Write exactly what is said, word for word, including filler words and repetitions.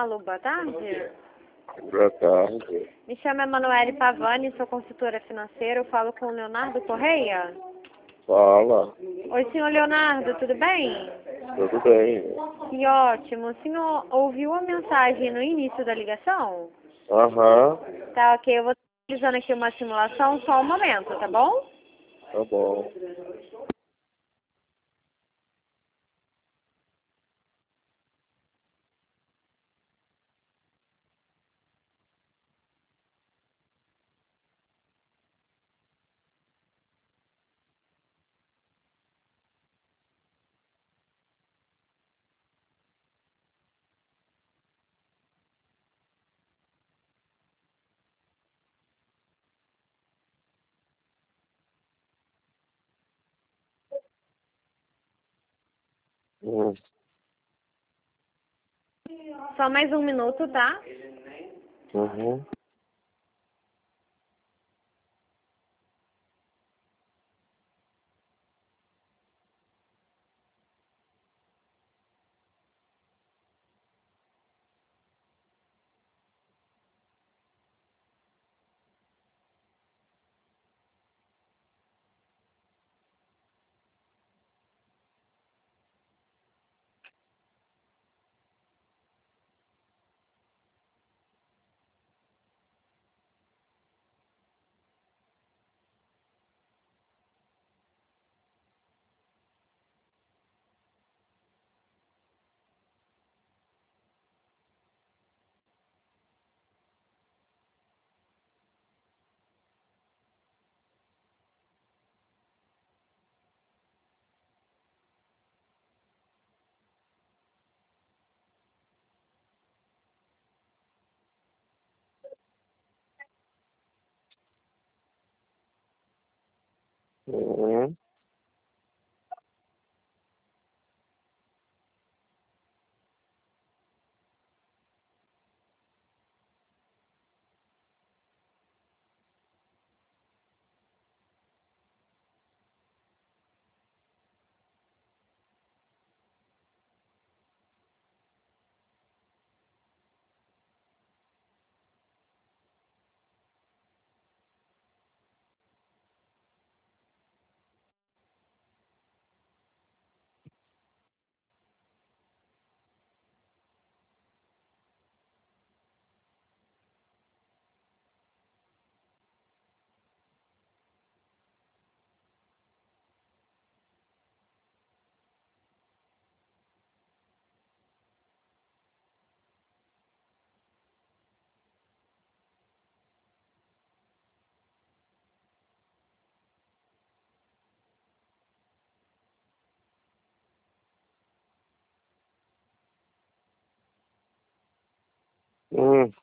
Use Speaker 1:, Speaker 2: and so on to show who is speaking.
Speaker 1: Alô, boa tarde.
Speaker 2: Boa tarde.
Speaker 1: Me chamo Emanuele Pavani, sou consultora financeira. Eu falo com o Leonardo Correia.
Speaker 2: Fala.
Speaker 1: Oi, senhor Leonardo, tudo bem?
Speaker 2: Tudo bem?
Speaker 1: Que ótimo. O senhor ouviu a mensagem no início da ligação?
Speaker 2: Aham.
Speaker 1: Tá, ok. Eu vou utilizando aqui uma simulação, só um momento, tá bom?
Speaker 2: Tá bom. Hum.
Speaker 1: Só mais um minuto, tá?
Speaker 2: Uhum. Uhum. Hum.